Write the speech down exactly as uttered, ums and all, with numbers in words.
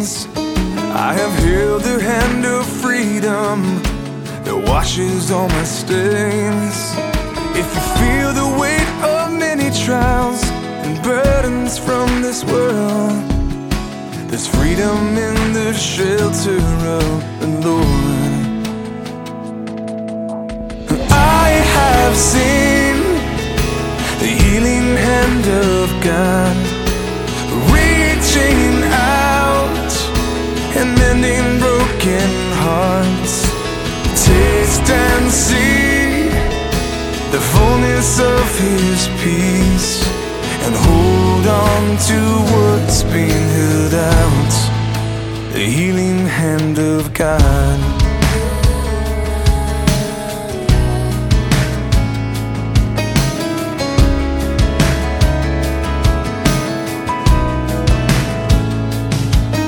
chains. I have held the hand of freedom that washes all my stains. If you feel the weight of many trials and burdens from this world, there's freedom in the shelter of the Lord. I have seen the healing hand of God reaching out and mending broken hearts. Taste and see the fullness of His peace, and hold on to what's been held out, the healing hand of God.